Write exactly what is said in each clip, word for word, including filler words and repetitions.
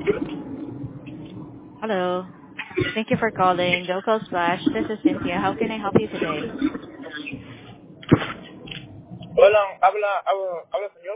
Hello. Thank you for calling Local Splash. This is Cynthia. How can I help you today? Hola, habla, habla, habla español.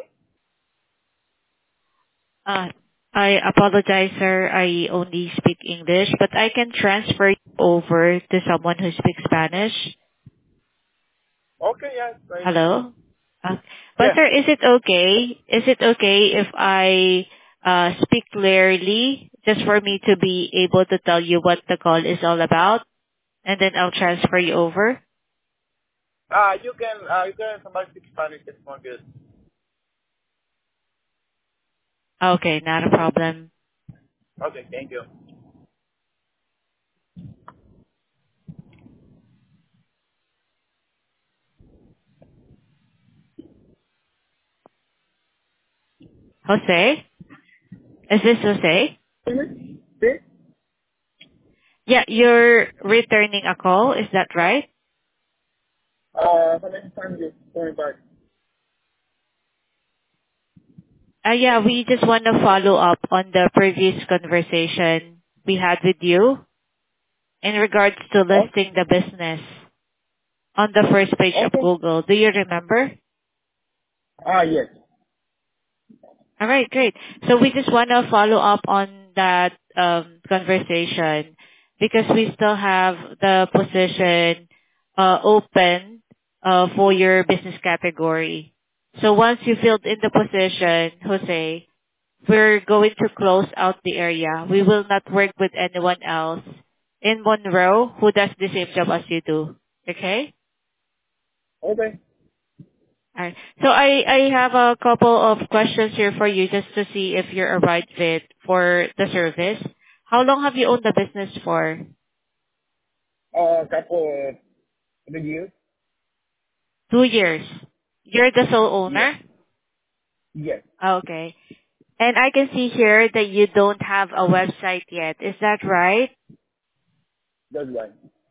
Uh, I apologize, sir. I only speak English, but I can transfer you over to someone who speaks Spanish. Okay, yeah, it's fine. Hello? Uh, but Yeah. sir, is it okay? Is it okay if I uh, speak clearly just for me to be able to tell you what the call is all about? And then I'll transfer you over? Ah, you can, uh, you can somebody speak Spanish. It's more good. Okay, not a problem. Okay, thank you. Jose? Is this Jose? Sí. Sí. Yeah, you're returning a call. Is that right? Uh, how many times you going back? Uh, yeah, we just want to follow up on the previous conversation we had with you in regards to Oh, listing the business on the first page of okay. Google. Do you remember? Ah, yes. All right, great. So we just want to follow up on that um, conversation because we still have the position uh, open uh, for your business category. So once you filled in the position, Jose, we're going to close out the area. We will not work with anyone else in Monroe who does the same job as you do. Okay? Okay. Alright. So I, I have a couple of questions here for you just to see if you're a right fit for the service. How long have you owned the business for? Uh, couple of the years. Two years. You're the sole Yes. owner? Yes. Okay. And I can see here that you don't have a website yet. Is that right? That's right.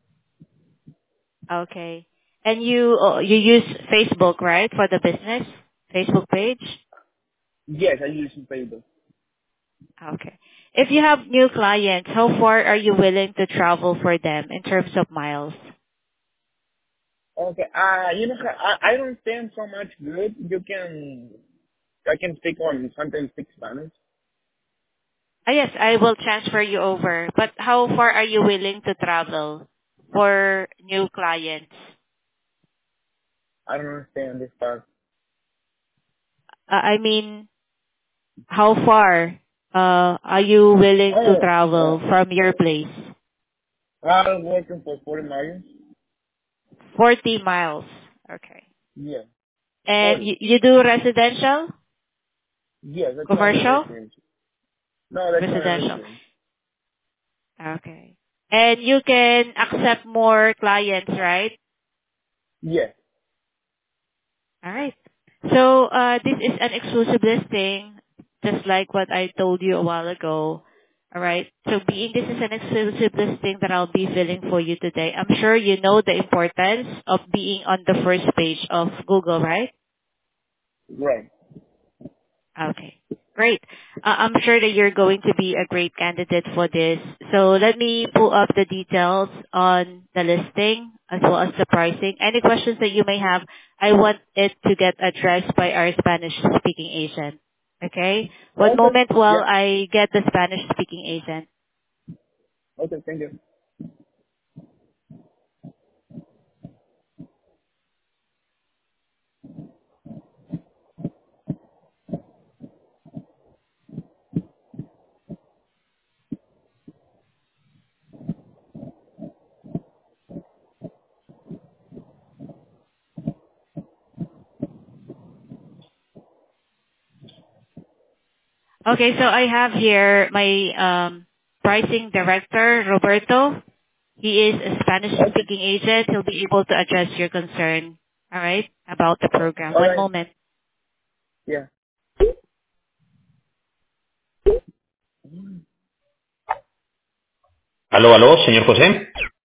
Okay. And you uh, you use Facebook, right, for the business? Facebook page? Yes, I use some paper. Okay. If you have new clients, how far are you willing to travel for them in terms of miles? Okay. Uh, you know, I, I don't stand so much good. You can, I can speak on sometimes speak Spanish. Ah, yes, I will transfer you over. But how far are you willing to travel for new clients? I don't understand this part. Uh, I mean, how far uh, are you willing to Oh, travel uh, from your place? I'm working for forty miles. forty miles. Okay. Yeah. And forty. you, you do residential? Yes, that's why I'm Commercial? residence. No, that's why I'm Residential. residence. Okay. And you can accept more clients, right? Yes. All right. So uh, this is an exclusive listing, just like what I told you a while ago. All right. So being this is an exclusive listing that I'll be filling for you today, I'm sure you know the importance of being on the first page of Google, right? Right. Okay, great. Uh, I'm sure that you're going to be a great candidate for this. So let me pull up the details on the listing as well as the pricing. Any questions that you may have, I want it to get addressed by our Spanish-speaking agent. Okay? One Okay. moment while Yeah. I get the Spanish-speaking agent. Okay, thank you. Okay, so I have here my um, pricing director, Roberto. He is a Okay. Spanish-speaking agent. He'll be able to address your concern, all right, about the program. All One right. moment. Yeah. Aló, aló, señor José.